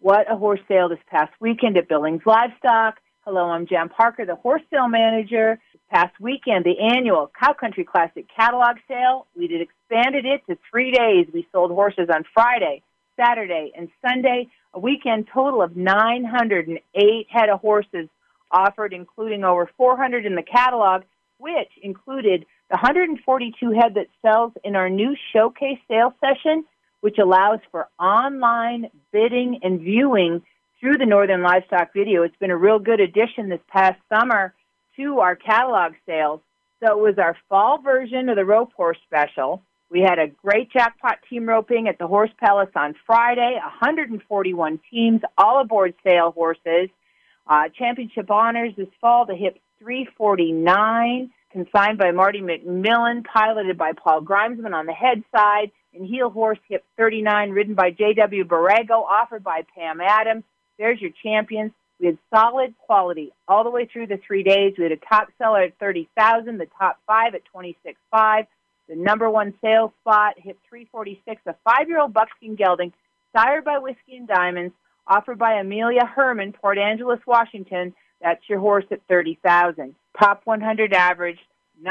What a horse sale this past weekend at Billings Livestock. Hello, I'm Jan Parker, the horse sale manager. This past weekend, the annual Cow Country Classic Catalog Sale, we expanded it to 3 days. We sold horses on Friday, Saturday, and Sunday, a weekend total of 908 head of horses offered, including over 400 in the catalog, which included the 142 head that sells in our new showcase sale session, which allows for online bidding and viewing through the Northern Livestock Video. It's been a real good addition this past summer to our catalog sales. So it was our fall version of the Rope Horse Special. We had a great jackpot team roping at the Horse Palace on Friday, 141 teams, all aboard sale horses. Championship honors this fall, the HIP 349, consigned by Marty McMillan, piloted by Paul Grimesman on the head side, and heel horse HIP 39, ridden by J.W. Borrego, offered by Pam Adams. There's your champions. We had solid quality all the way through the 3 days. We had a top seller at $30,000, the top five at $26,500. The number one sales spot, HIP 346, a 5-year-old buckskin gelding, sired by Whiskey and Diamonds, offered by Amelia Herman, Port Angeles, Washington. That's your horse at $30,000. Top 100 average,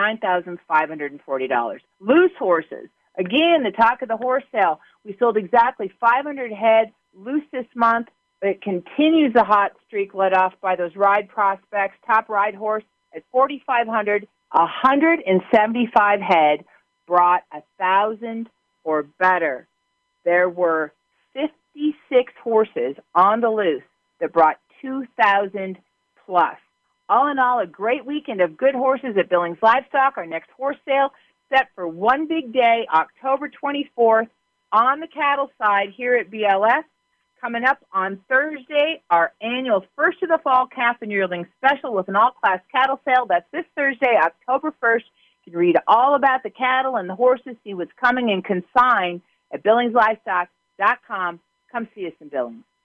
$9,540. Loose horses. Again, the talk of the horse sale. We sold exactly 500 head loose this month. It continues the hot streak led off by those ride prospects. Top ride horse at 4,500, 175 head brought 1,000 or better. There were 56 horses on the loose that brought 2,000 plus. All in all, a great weekend of good horses at Billings Livestock. Our next horse sale set for one big day, October 24th, on the cattle side here at BLS. Coming up on Thursday, our annual First of the Fall Calf and Yearling Special with an all-class cattle sale. That's this Thursday, October 1st. You can read all about the cattle and the horses, see what's coming and consign at BillingsLivestock.com. Come see us in Billings.